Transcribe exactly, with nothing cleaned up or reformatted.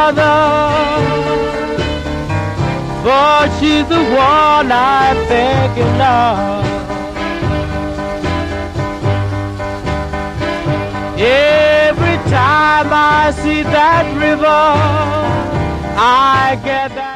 mother, for she's the one I beg and love. Every time I see that river, I get that